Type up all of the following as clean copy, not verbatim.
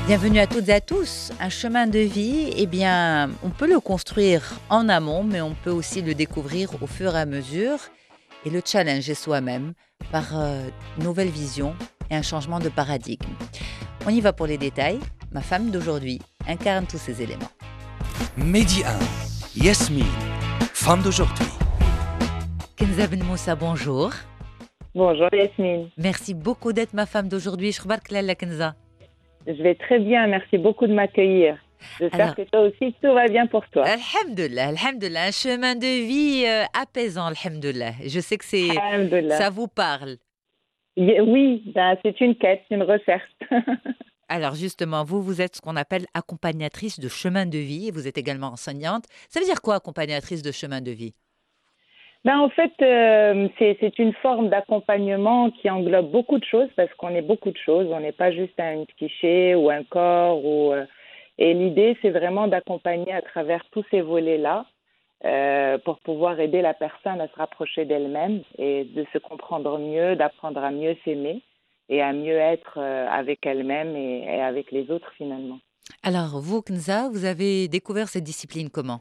Bienvenue à toutes et à tous. Un chemin de vie, eh bien, on peut le construire en amont, mais on peut aussi le découvrir au fur et à mesure et le challenger soi-même par une nouvelle vision et un changement de paradigme. On y va pour les détails. Ma femme d'aujourd'hui incarne tous ces éléments. Mehdi 1, Yasmine, femme d'aujourd'hui. Kenza Ben Moussa, bonjour. Bonjour Yasmine. Merci beaucoup d'être ma femme d'aujourd'hui. Shkhbark la Kenza. Je vais très bien, merci beaucoup de m'accueillir. J'espère que toi aussi, tout va bien pour toi. Alhamdulillah, alhamdulillah. Un chemin de vie apaisant, alhamdulillah. Je sais que ça vous parle. Oui, c'est une quête, une recherche. Alors justement, vous êtes ce qu'on appelle accompagnatrice de chemin de vie. Vous êtes également enseignante. Ça veut dire quoi, accompagnatrice de chemin de vie? En fait, c'est une forme d'accompagnement qui englobe beaucoup de choses parce qu'on est beaucoup de choses. On n'est pas juste un psyché ou un corps. Et l'idée, c'est vraiment d'accompagner à travers tous ces volets-là pour pouvoir aider la personne à se rapprocher d'elle-même et de se comprendre mieux, d'apprendre à mieux s'aimer et à mieux être avec elle-même et avec les autres finalement. Alors vous, Kenza, vous avez découvert cette discipline comment?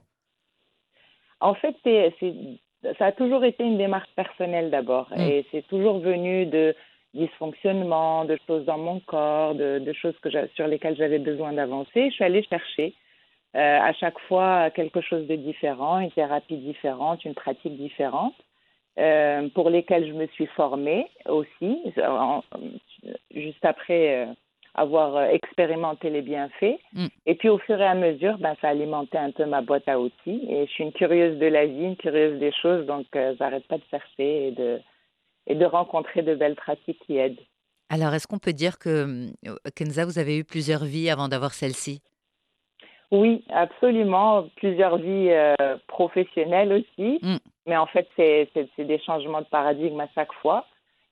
En fait, ça a toujours été une démarche personnelle d'abord. Et c'est toujours venu de dysfonctionnements, de choses dans mon corps, de choses sur lesquelles j'avais besoin d'avancer. Je suis allée chercher à chaque fois quelque chose de différent, une thérapie différente, une pratique différente, pour lesquelles je me suis formée aussi, juste après avoir expérimenté les bienfaits. Et puis au fur et à mesure, ça alimentait un peu ma boîte à outils. Et je suis une curieuse de la vie, une curieuse des choses, donc j'arrête pas de chercher et de rencontrer de belles pratiques qui aident. Alors, est-ce qu'on peut dire que, Kenza, vous avez eu plusieurs vies avant d'avoir celle-ci? Oui, absolument. Plusieurs vies professionnelles aussi. Mais en fait, c'est des changements de paradigme à chaque fois.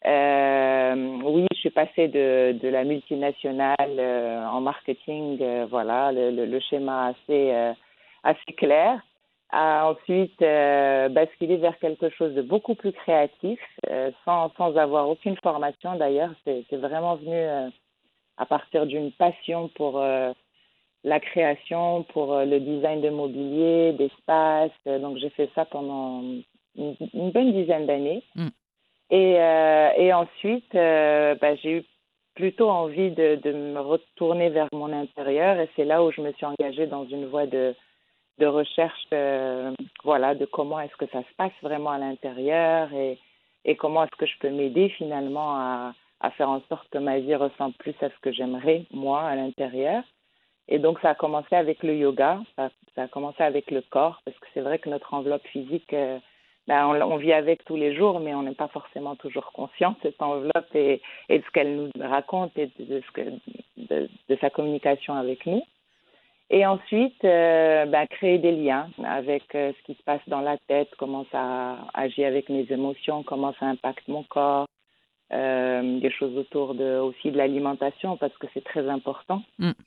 Oui, je suis passée de la multinationale en marketing, voilà, le schéma assez clair, à ensuite basculer vers quelque chose de beaucoup plus créatif, sans avoir aucune formation d'ailleurs. C'est vraiment venu à partir d'une passion pour la création, pour le design de mobilier, d'espace. Donc j'ai fait ça pendant une bonne dizaine d'années. Et ensuite, j'ai eu plutôt envie de me retourner vers mon intérieur et c'est là où je me suis engagée dans une voie de recherche de comment est-ce que ça se passe vraiment à l'intérieur et comment est-ce que je peux m'aider finalement à faire en sorte que ma vie ressemble plus à ce que j'aimerais, moi, à l'intérieur. Et donc, ça a commencé avec le yoga, ça a commencé avec le corps parce que c'est vrai que notre enveloppe physique... on vit avec tous les jours, mais on n'est pas forcément toujours conscient de cette enveloppe et de ce qu'elle nous raconte et de sa communication avec nous. Et ensuite, créer des liens avec ce qui se passe dans la tête, comment ça agit avec mes émotions, comment ça impacte mon corps, des choses autour aussi de l'alimentation parce que c'est très important.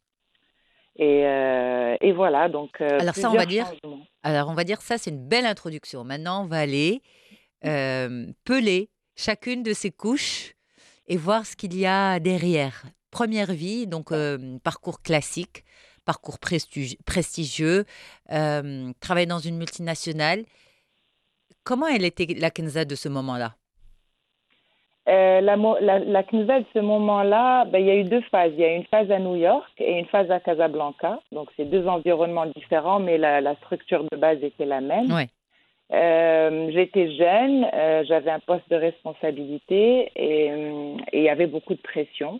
Et voilà, donc Alors ça, changements. On va dire ça, c'est une belle introduction. Maintenant, on va aller peler chacune de ces couches et voir ce qu'il y a derrière. Première vie, donc parcours classique, parcours prestigieux, travail dans une multinationale. Comment elle était la Kenza de ce moment-là? La Kenza de ce moment-là, il y a eu deux phases. Il y a une phase à New York et une phase à Casablanca. Donc, c'est deux environnements différents, mais la structure de base était la même. Ouais. J'étais jeune, j'avais un poste de responsabilité et il y avait beaucoup de pression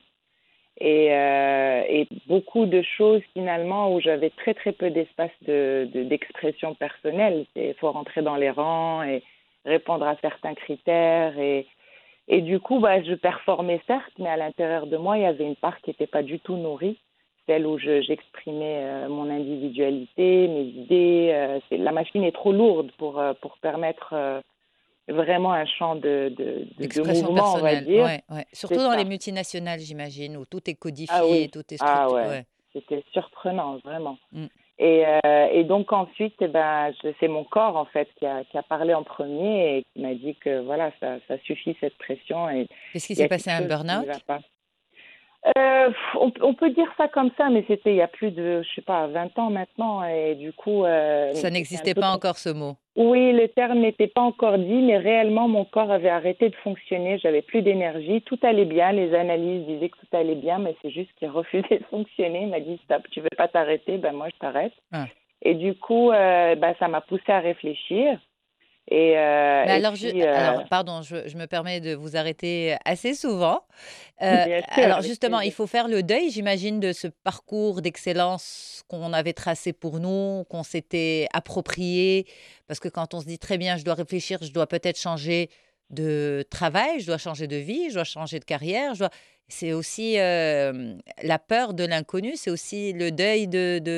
et beaucoup de choses finalement où j'avais très très peu d'espace d'expression personnelle. Il faut rentrer dans les rangs et répondre à certains critères et du coup, je performais certes, mais à l'intérieur de moi, il y avait une part qui n'était pas du tout nourrie, celle où j'exprimais mon individualité, mes idées. La machine est trop lourde pour permettre vraiment un champ de mouvement, on va dire. Ouais. Surtout dans les multinationales, j'imagine, où tout est codifié, Ah oui. tout est structuré. Ouais. C'était surprenant, vraiment. Et donc ensuite, c'est mon corps en fait qui a parlé en premier et qui m'a dit que voilà, ça suffit cette pression. Qu'est-ce qui s'est passé, un burn-out? On peut dire ça comme ça, mais c'était il y a plus de, je sais pas, 20 ans maintenant. Et du coup, Ça c'était un n'existait peu pas encore ce mot. Oui, le terme n'était pas encore dit, mais réellement, mon corps avait arrêté de fonctionner. J'avais plus d'énergie. Tout allait bien. Les analyses disaient que tout allait bien, mais c'est juste qu'il refusait de fonctionner. Il m'a dit, stop, tu veux pas t'arrêter? Ben, moi, je t'arrête. Ah. Et du coup, ça m'a poussé à réfléchir. Mais Et alors, puis, alors, pardon, je me permets de vous arrêter assez souvent. bien sûr, Alors, avec justement, il plaisir. faut faire le deuil, j'imagine, de ce parcours d'excellence qu'on avait tracé pour nous, qu'on s'était approprié. Parce que quand on se dit très bien, je dois réfléchir, je dois peut-être changer de travail, je dois changer de vie, je dois changer de carrière, c'est aussi la peur de l'inconnu, c'est aussi le deuil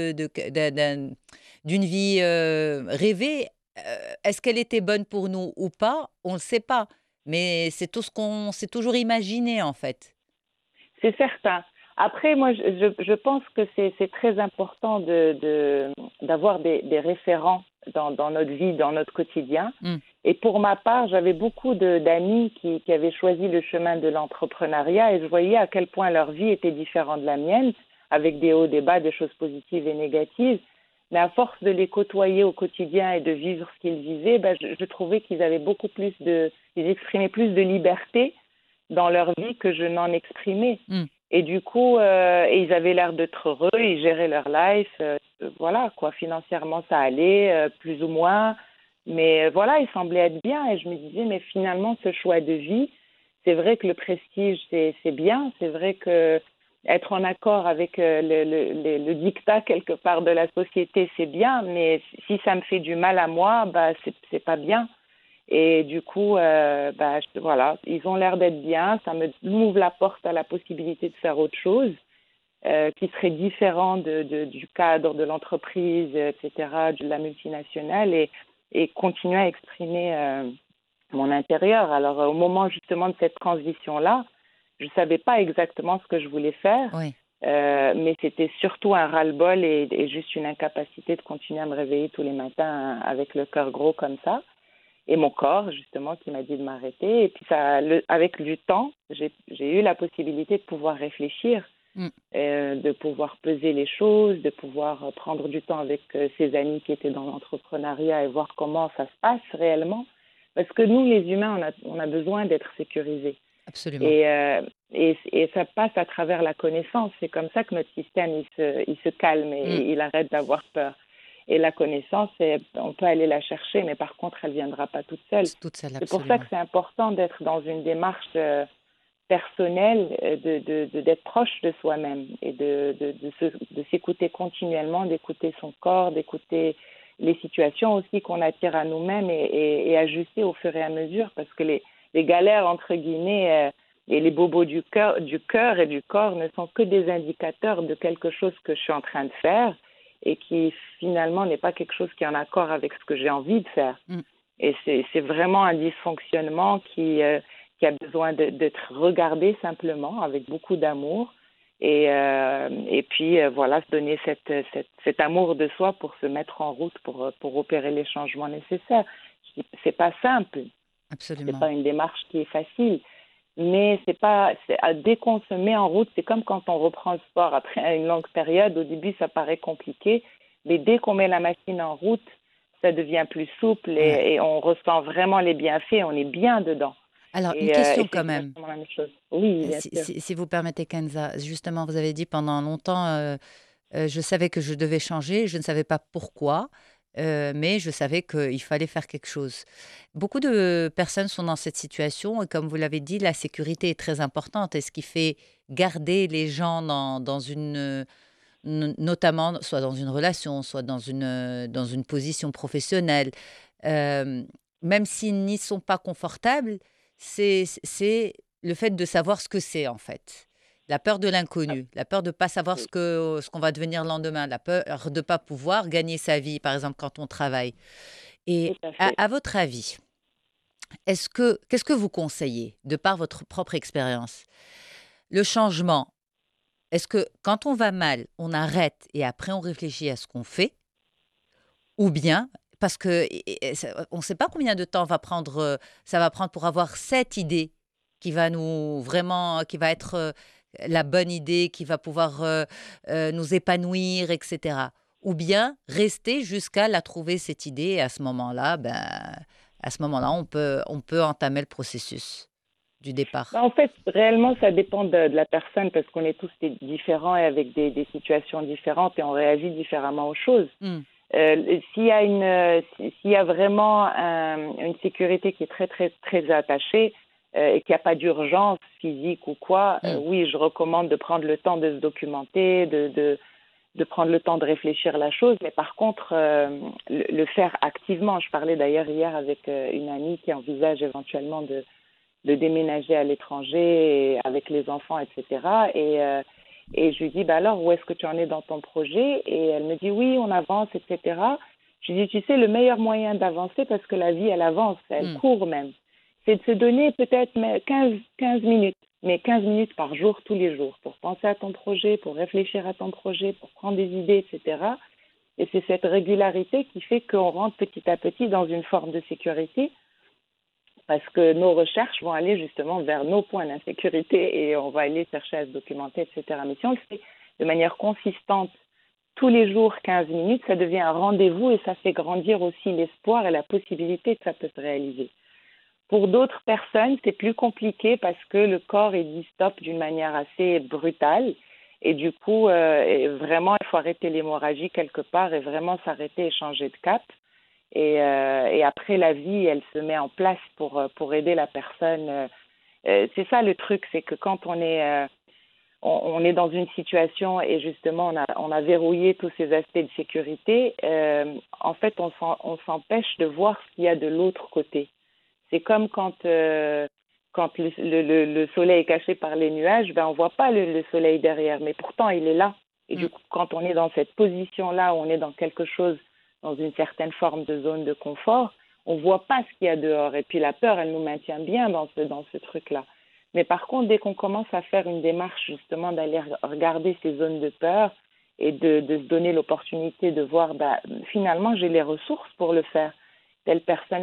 d'une vie rêvée. Est-ce qu'elle était bonne pour nous ou pas? On ne le sait pas. Mais c'est tout ce qu'on s'est toujours imaginé, en fait. C'est certain. Après, moi, je pense que c'est très important d'avoir des référents dans notre vie, dans notre quotidien. Mm. Et pour ma part, j'avais beaucoup d'amis qui avaient choisi le chemin de l'entrepreneuriat et je voyais à quel point leur vie était différente de la mienne, avec des hauts, des bas, des choses positives et négatives. Mais à force de les côtoyer au quotidien et de vivre ce qu'ils vivaient, je trouvais qu'ils avaient ils exprimaient plus de liberté dans leur vie que je n'en exprimais. Mm. Et du coup, et ils avaient l'air d'être heureux, ils géraient leur life, voilà quoi, financièrement ça allait, plus ou moins, mais voilà, ils semblaient être bien et je me disais, mais finalement ce choix de vie, c'est vrai que le prestige c'est bien, c'est vrai que être en accord avec le dictat quelque part de la société c'est bien, mais si ça me fait du mal à moi, c'est pas bien. Et du coup, voilà, ils ont l'air d'être bien. Ça m'ouvre la porte à la possibilité de faire autre chose qui serait différent du cadre de l'entreprise, etc., de la multinationale et continuer à exprimer mon intérieur. Alors, au moment justement de cette transition-là, je ne savais pas exactement ce que je voulais faire, Oui. mais c'était surtout un ras-le-bol et juste une incapacité de continuer à me réveiller tous les matins avec le cœur gros comme ça. Et mon corps, justement, qui m'a dit de m'arrêter. Et puis, avec du temps, j'ai eu la possibilité de pouvoir réfléchir, de pouvoir peser les choses, de pouvoir prendre du temps avec ses amis qui étaient dans l'entrepreneuriat et voir comment ça se passe réellement. Parce que nous, les humains, on a besoin d'être sécurisés. Absolument. Et ça passe à travers la connaissance. C'est comme ça que notre système, il se calme et il arrête d'avoir peur. Et la connaissance, on peut aller la chercher, mais par contre, elle ne viendra pas toute seule. C'est pour ça que c'est important d'être dans une démarche personnelle, d'être proche de soi-même et de s'écouter continuellement, d'écouter son corps, d'écouter les situations aussi qu'on attire à nous-mêmes et ajuster au fur et à mesure, parce que les galères, entre guillemets, et les bobos du cœur et du corps ne sont que des indicateurs de quelque chose que je suis en train de faire et qui finalement n'est pas quelque chose qui est en accord avec ce que j'ai envie de faire. Et c'est vraiment un dysfonctionnement qui a besoin d'être regardé simplement avec beaucoup d'amour et puis voilà, se donner cet amour de soi pour se mettre en route pour opérer les changements nécessaires. C'est pas simple. Absolument. C'est pas une démarche qui est facile. Mais dès qu'on se met en route, c'est comme quand on reprend le sport après une longue période. Au début, ça paraît compliqué, mais dès qu'on met la machine en route, ça devient plus souple et on ressent vraiment les bienfaits, on est bien dedans. Alors, une question quand c'est même. exactement la même chose. Oui, bien sûr. Si vous permettez, Kenza, justement, vous avez dit pendant longtemps, je savais que je devais changer, je ne savais pas pourquoi. Mais je savais qu'il fallait faire quelque chose. Beaucoup de personnes sont dans cette situation et comme vous l'avez dit, la sécurité est très importante et ce qui fait garder les gens dans une, notamment soit dans une relation, soit dans une position professionnelle, euh, même s'ils n'y sont pas confortables, c'est le fait de savoir ce que c'est en fait. La peur de l'inconnu, la peur de ne pas savoir ce qu'on va devenir le lendemain, la peur de ne pas pouvoir gagner sa vie, par exemple, quand on travaille. Et à votre avis, qu'est-ce que vous conseillez, de par votre propre expérience? Le changement, est-ce que quand on va mal, on arrête et après on réfléchit à ce qu'on fait? Ou bien, parce qu'on ne sait pas combien de temps ça va prendre pour avoir cette idée qui va être la bonne idée qui va pouvoir nous épanouir, etc. Ou bien rester jusqu'à la trouver, cette idée, et à ce moment-là, on peut entamer le processus du départ. En fait, réellement, ça dépend de la personne parce qu'on est tous différents et avec des situations différentes et on réagit différemment aux choses. Mm. S'il y a vraiment une sécurité qui est très, très, très attachée et qu'il n'y a pas d'urgence physique ou quoi, oui, je recommande de prendre le temps de se documenter, de prendre le temps de réfléchir la chose. Mais par contre, le faire activement. Je parlais d'ailleurs hier avec une amie qui envisage éventuellement de déménager à l'étranger avec les enfants, etc. Et je lui dis, bah alors, où est-ce que tu en es dans ton projet? Et elle me dit, oui, on avance, etc. Je lui dis, tu sais, le meilleur moyen d'avancer, parce que la vie, elle avance, elle court même, c'est de se donner peut-être 15 minutes, mais 15 minutes par jour, tous les jours, pour penser à ton projet, pour réfléchir à ton projet, pour prendre des idées, etc. Et c'est cette régularité qui fait qu'on rentre petit à petit dans une forme de sécurité, parce que nos recherches vont aller justement vers nos points d'insécurité et on va aller chercher à se documenter, etc. Mais si on le fait de manière consistante, tous les jours, 15 minutes, ça devient un rendez-vous et ça fait grandir aussi l'espoir et la possibilité que ça peut se réaliser. Pour d'autres personnes, c'est plus compliqué parce que le corps il dit stop d'une manière assez brutale et du coup, vraiment, il faut arrêter l'hémorragie quelque part et vraiment s'arrêter et changer de cap. Et après, la vie, elle se met en place pour aider la personne. C'est ça le truc, c'est que quand on est dans une situation et justement on a verrouillé tous ces aspects de sécurité, en fait, on s'empêche de voir ce qu'il y a de l'autre côté. C'est comme quand le soleil est caché par les nuages, ben on voit pas le soleil derrière, mais pourtant il est là. Et du coup, quand on est dans cette position-là, où on est dans quelque chose, dans une certaine forme de zone de confort, on voit pas ce qu'il y a dehors. Et puis la peur, elle nous maintient bien dans ce truc-là. Mais par contre, dès qu'on commence à faire une démarche justement d'aller regarder ces zones de peur et de se donner l'opportunité de voir, bah, finalement, j'ai les ressources pour le faire. Telle personne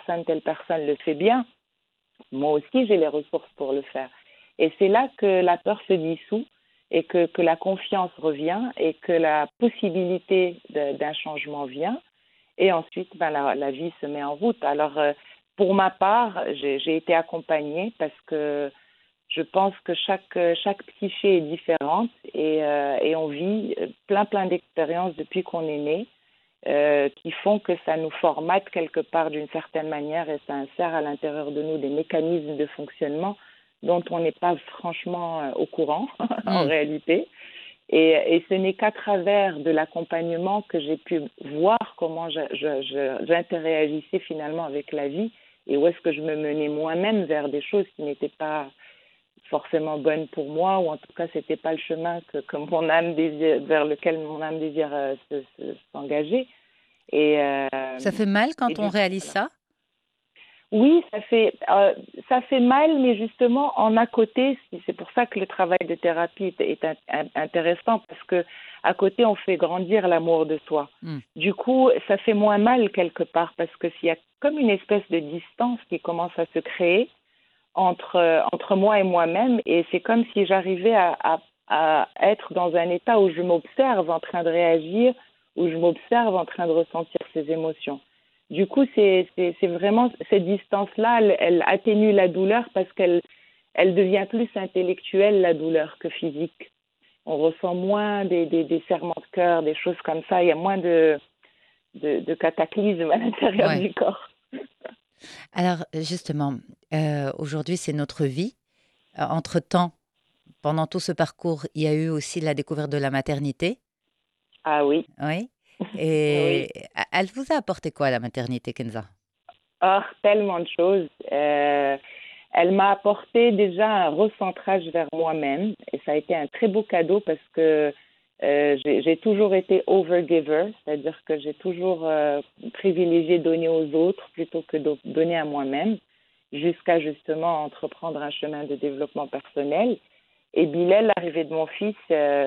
le fait bien. Moi aussi, j'ai les ressources pour le faire. Et c'est là que la peur se dissout et que la confiance revient et que la possibilité d'un changement vient. Et ensuite, ben, la vie se met en route. Alors, pour ma part, j'ai été accompagnée parce que je pense que chaque psyché est différente et on vit plein d'expériences depuis qu'on est né qui font que ça nous formate quelque part d'une certaine manière et ça insère à l'intérieur de nous des mécanismes de fonctionnement dont on n'est pas franchement au courant en réalité. Et ce n'est qu'à travers de l'accompagnement que j'ai pu voir comment j'interagissais finalement avec la vie et où est-ce que je me menais moi-même vers des choses qui n'étaient pas forcément bonnes pour moi ou en tout cas c'était pas le chemin que mon âme désire, vers lequel mon âme désire s'engager. Et ça fait mal quand on réalise ça? Oui, ça fait mal, mais justement, en à côté, c'est pour ça que le travail de thérapie est intéressant, parce que à côté, on fait grandir l'amour de soi. Du coup, ça fait moins mal quelque part, parce que s'il y a comme une espèce de distance qui commence à se créer entre moi et moi-même, et c'est comme si j'arrivais à être dans un état où je m'observe en train de réagir, où je m'observe en train de ressentir ces émotions. Du coup, c'est vraiment cette distance-là, elle atténue la douleur parce qu'elle devient plus intellectuelle, la douleur, que physique. On ressent moins des serrements de cœur, des choses comme ça. Il y a moins de cataclysmes à l'intérieur du corps. Alors, justement, aujourd'hui, c'est notre vie. Entre-temps, pendant tout ce parcours, il y a eu aussi la découverte de la maternité. Ah oui. Oui. Et oui. Elle vous a apporté quoi, la maternité, Kenza? Oh, tellement de choses. Elle m'a apporté déjà un recentrage vers moi-même et ça a été un très beau cadeau parce que j'ai toujours été overgiver, c'est-à-dire que j'ai toujours privilégié donner aux autres plutôt que de donner à moi-même, jusqu'à justement entreprendre un chemin de développement personnel. Et Bilal, l'arrivée de mon fils,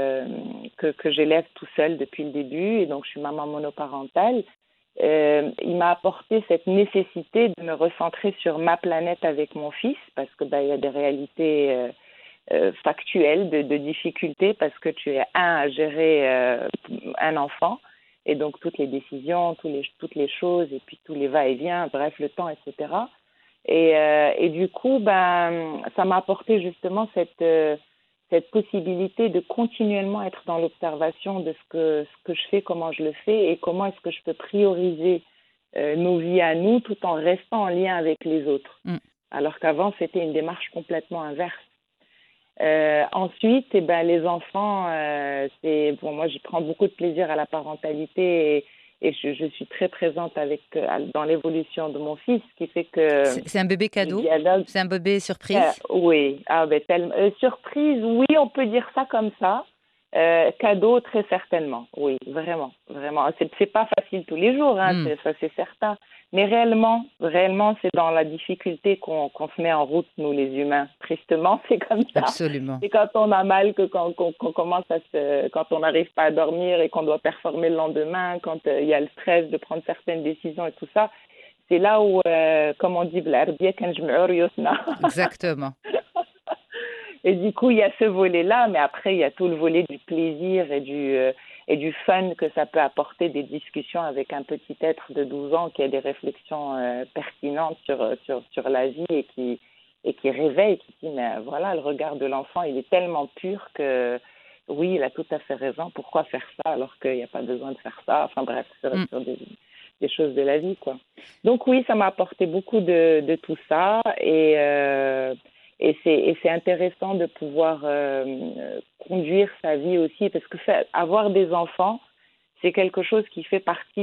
que j'élève tout seul depuis le début, et donc je suis maman monoparentale, il m'a apporté cette nécessité de me recentrer sur ma planète avec mon fils, parce que il y a des réalités factuelles de difficultés parce que tu es à gérer un enfant et donc toutes les décisions, toutes les choses et puis tous les va-et-vient, bref, le temps, etc. Et du coup, ça m'a apporté justement cette possibilité de continuellement être dans l'observation de ce que je fais, comment je le fais et comment est-ce que je peux prioriser nos vies à nous tout en restant en lien avec les autres. Alors qu'avant, c'était une démarche complètement inverse. Ensuite, les enfants, moi, j'y prends beaucoup de plaisir à la parentalité et je suis très présente dans l'évolution de mon fils, ce qui fait que c'est un bébé cadeau, c'est un bébé surprise. Oui, surprise, oui, on peut dire ça comme ça. Cadeau, très certainement, oui, vraiment, vraiment. C'est pas facile tous les jours, ça c'est certain. Mais réellement, c'est dans la difficulté qu'on se met en route, nous les humains. Tristement, c'est comme ça. Absolument. C'est quand on a mal qu'on commence quand on n'arrive pas à dormir et qu'on doit performer le lendemain, quand il y a le stress de prendre certaines décisions et tout ça. C'est là où, comme on dit, exactement. Et du coup, il y a ce volet-là, mais après, il y a tout le volet du plaisir et du fun que ça peut apporter, des discussions avec un petit être de 12 ans qui a des réflexions pertinentes sur la vie et qui réveille, qui dit, mais voilà, le regard de l'enfant, il est tellement pur que, oui, il a tout à fait raison, pourquoi faire ça alors qu'il n'y a pas besoin de faire ça? Enfin bref, sur des choses de la vie, quoi. Donc oui, ça m'a apporté beaucoup de tout ça et c'est intéressant de pouvoir conduire sa vie aussi parce que avoir des enfants, c'est quelque chose qui fait partie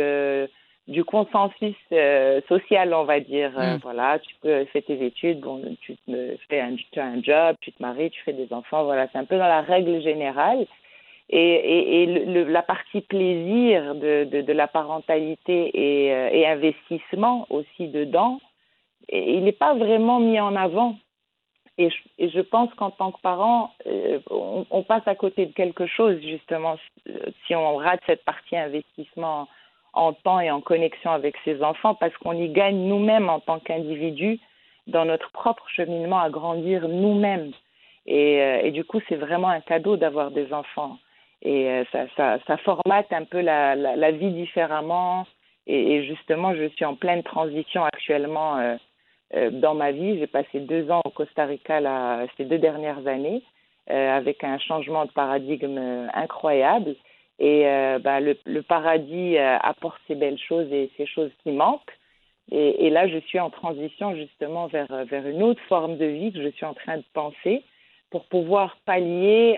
du consensus social, on va dire. Voilà, tu fais tes études, tu as un job, tu te maries, tu fais des enfants. Voilà, c'est un peu dans la règle générale. Et la partie plaisir de la parentalité et investissement aussi dedans, il n'est pas vraiment mis en avant. Et je pense qu'en tant que parent, on passe à côté de quelque chose, justement, si on rate cette partie investissement en temps et en connexion avec ses enfants, parce qu'on y gagne nous-mêmes en tant qu'individus dans notre propre cheminement à grandir nous-mêmes. Et du coup, c'est vraiment un cadeau d'avoir des enfants. Et ça formate un peu la vie différemment. Et justement, je suis en pleine transition actuellement dans ma vie. J'ai passé 2 ans au Costa Rica ces 2 dernières années avec un changement de paradigme incroyable. Et le paradis apporte ces belles choses et ces choses qui manquent. Et là, je suis en transition justement vers une autre forme de vie que je suis en train de penser pour pouvoir pallier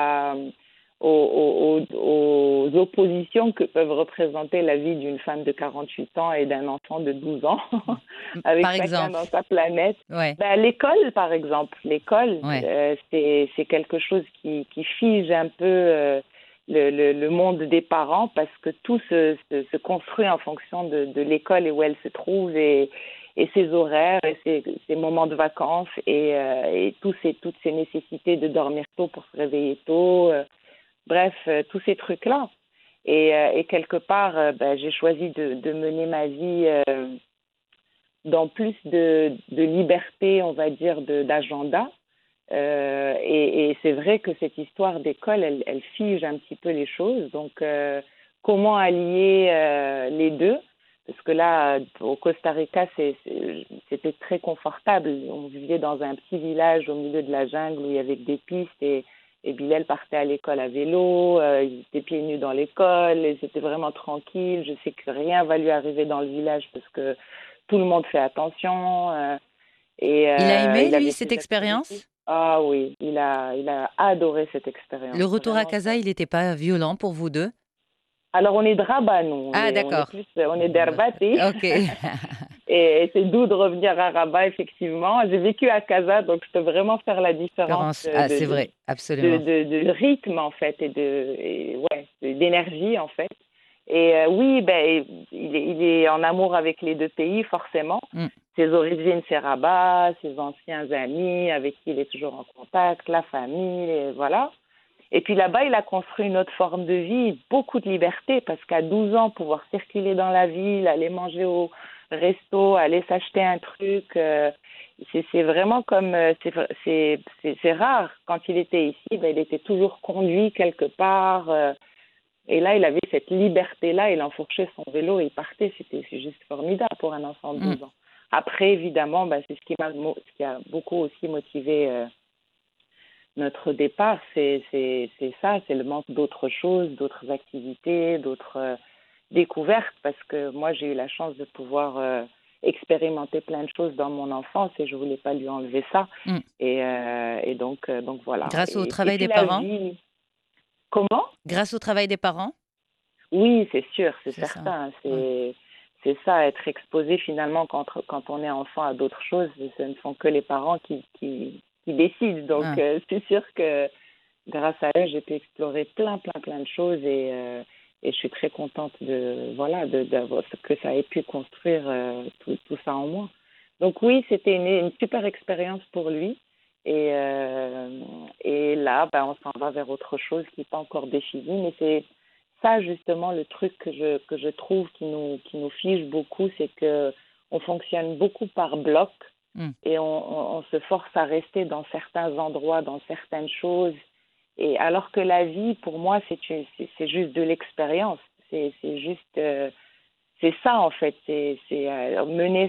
aux oppositions que peuvent représenter la vie d'une femme de 48 ans et d'un enfant de 12 ans, avec par chacun exemple. dans sa planète. Ouais. L'école, par exemple. L'école, c'est quelque chose qui fige un peu le monde des parents parce que tout se construit en fonction de l'école et où elle se trouve et ses horaires et ses moments de vacances et toutes ces nécessités de dormir tôt pour se réveiller tôt. Bref, tous ces trucs-là. Et quelque part, j'ai choisi de mener ma vie dans plus de liberté, on va dire, d'agenda. Et c'est vrai que cette histoire d'école, elle fige un petit peu les choses. Donc, comment allier les deux? Parce que là, au Costa Rica, c'était très confortable. On vivait dans un petit village au milieu de la jungle où il y avait des pistes et Bilal partait à l'école à vélo, il était pieds nus dans l'école et c'était vraiment tranquille. Je sais que rien va lui arriver dans le village parce que tout le monde fait attention. Il a aimé, lui, cette expérience? Ah oui, il a adoré cette expérience. Le retour à casa, il n'était pas violent pour vous deux? Alors, on est de Rabat, nous. D'accord. On est d'Herbati. Ok. Et c'est doux de revenir à Rabat, effectivement. J'ai vécu à Casa, donc je peux vraiment faire la différence. C'est vrai, absolument. De rythme, en fait, d'énergie, en fait. Et oui, il est en amour avec les deux pays, forcément. Ses origines, c'est Rabat, ses anciens amis avec qui il est toujours en contact, la famille, et voilà. Et puis là-bas, il a construit une autre forme de vie, beaucoup de liberté, parce qu'à 12 ans, pouvoir circuler dans la ville, aller manger au resto, aller s'acheter un truc, c'est vraiment comme c'est rare. Quand il était ici, ben, il était toujours conduit quelque part. Et là, il avait cette liberté-là. Il enfourchait son vélo et il partait. C'est juste formidable pour un enfant de 12 ans. Après, évidemment, ben, c'est ce qui a beaucoup aussi motivé notre départ. C'est ça, c'est le manque d'autres choses, d'autres activités, d'autres découvertes. Parce que moi, j'ai eu la chance de pouvoir expérimenter plein de choses dans mon enfance et je voulais pas lui enlever ça. Et donc voilà. Grâce au Et travail puis des parents? Comment? Grâce au travail des parents? Oui, c'est sûr, c'est C'est ça. certain. C'est ça, être exposé finalement quand on est enfant à d'autres choses. Ce ne sont que les parents qui décident. Donc c'est sûr que grâce à eux, j'ai pu explorer plein de choses et je suis très contente d'avoir que ça ait pu construire tout ça en moi. Donc oui, c'était une super expérience pour lui. Et là, ben, on s'en va vers autre chose qui n'est pas encore défini, mais c'est ça justement le truc que je trouve qui nous fige beaucoup, c'est que on fonctionne beaucoup par bloc et on se force à rester dans certains endroits, dans certaines choses. Et alors que la vie, pour moi, c'est juste de l'expérience. C'est juste c'est ça en fait. C'est mener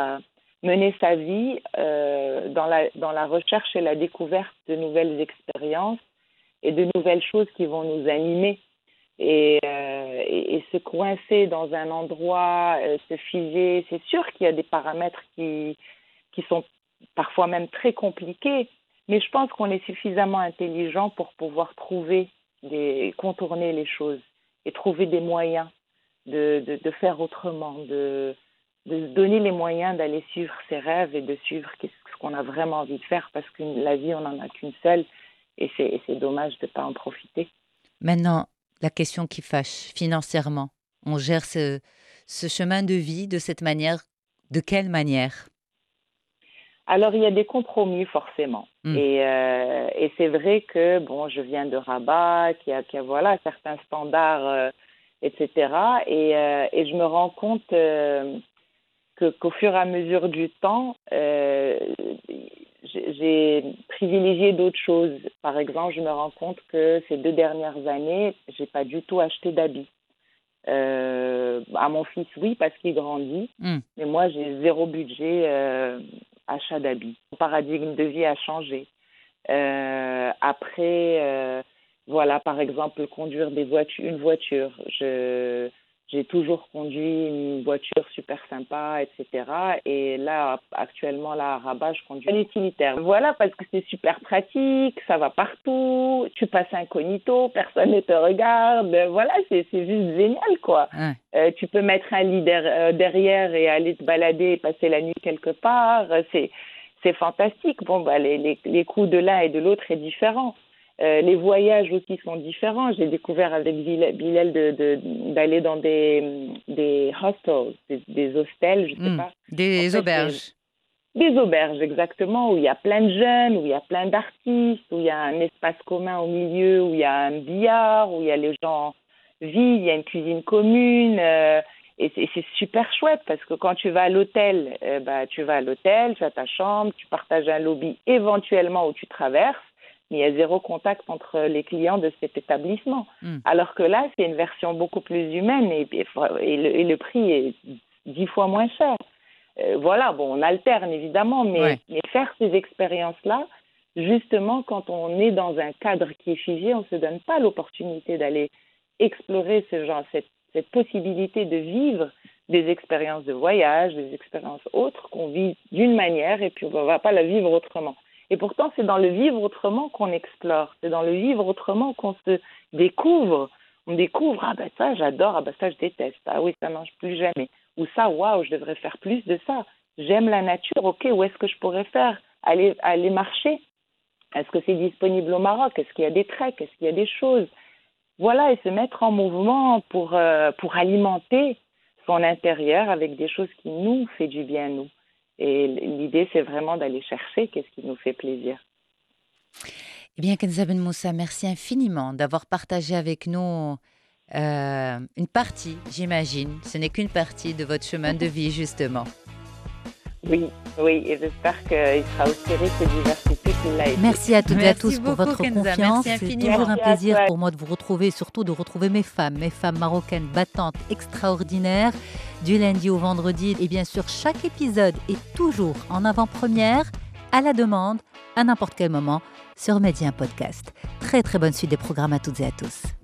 sa vie dans la recherche et la découverte de nouvelles expériences et de nouvelles choses qui vont nous animer. Et se coincer dans un endroit, se figer, c'est sûr qu'il y a des paramètres qui sont parfois même très compliqués, mais je pense qu'on est suffisamment intelligent pour pouvoir contourner les choses et trouver des moyens de faire autrement, de se donner les moyens d'aller suivre ses rêves et de suivre ce qu'on a vraiment envie de faire, parce que la vie, on n'en a qu'une seule et c'est dommage de ne pas en profiter. Maintenant, la question qui fâche, financièrement, on gère ce chemin de vie de cette manière. De quelle manière? Alors, il y a des compromis forcément. Et c'est vrai que, bon, je viens de Rabat, qu'il y a voilà, certains standards, etc. Et je me rends compte qu'au fur et à mesure du temps, j'ai privilégié d'autres choses. Par exemple, je me rends compte que ces 2 dernières années, j'ai pas du tout acheté d'habits. À mon fils, oui, parce qu'il grandit. Mais moi, j'ai 0 budget achat d'habits. Mon paradigme de vie a changé. Après, voilà, par exemple, conduire une voiture. J'ai toujours conduit une voiture super sympa, etc. Et là, actuellement, là, à Rabat, je conduis un utilitaire. Voilà, parce que c'est super pratique, ça va partout, tu passes incognito, personne ne te regarde. Voilà, c'est juste génial, quoi. Tu peux mettre un lit derrière et aller te balader et passer la nuit quelque part. C'est fantastique. Bon, bah, les coûts de l'un et de l'autre est différent. Les voyages aussi sont différents. J'ai découvert avec Bilal d'aller dans des hostels, des hostels, je sais pas. Des auberges. Des auberges, exactement, où il y a plein de jeunes, où il y a plein d'artistes, où il y a un espace commun au milieu, où il y a un billard, où il y a les gens vivent, il y a une cuisine commune. Et c'est super chouette parce que quand tu vas à l'hôtel, tu vas à l'hôtel, tu as ta chambre, tu partages un lobby éventuellement où tu traverses. Il y a 0 contact entre les clients de cet établissement. Alors que là, c'est une version beaucoup plus humaine et le prix est 10 fois moins cher. Voilà, bon, on alterne évidemment, mais faire ces expériences-là, justement, quand on est dans un cadre qui est figé, on ne se donne pas l'opportunité d'aller explorer cette possibilité de vivre des expériences de voyage, des expériences autres qu'on vit d'une manière et puis on ne va pas la vivre autrement. Et pourtant, c'est dans le vivre autrement qu'on explore. C'est dans le vivre autrement qu'on se découvre. On découvre, ah ben ça, j'adore, ah ben ça, je déteste. Ah oui, ça mange plus jamais. Ou ça, waouh, je devrais faire plus de ça. J'aime la nature, ok, où est-ce que je pourrais faire? Aller marcher. Est-ce que c'est disponible au Maroc? Est-ce qu'il y a des treks? Est-ce qu'il y a des choses? Voilà, et se mettre en mouvement pour alimenter son intérieur avec des choses qui nous fait du bien, nous. Et l'idée, c'est vraiment d'aller chercher qu'est-ce qui nous fait plaisir. Eh bien, Kenza Ben Moussa, merci infiniment d'avoir partagé avec nous une partie, j'imagine. Ce n'est qu'une partie de votre chemin de vie, justement. Oui, Oui, et j'espère qu'il sera aussi riche et diversifié qu'il l'a été. Merci à toutes et à tous pour beaucoup, votre Kenza. confiance. Merci C'est infiniment. toujours un Merci à plaisir toi. pour moi de vous retrouver, surtout de retrouver mes femmes marocaines battantes, extraordinaires, du lundi au vendredi. Et bien sûr, chaque épisode est toujours en avant-première, à la demande, à n'importe quel moment, sur Média Podcast. Très très bonne suite des programmes à toutes et à tous.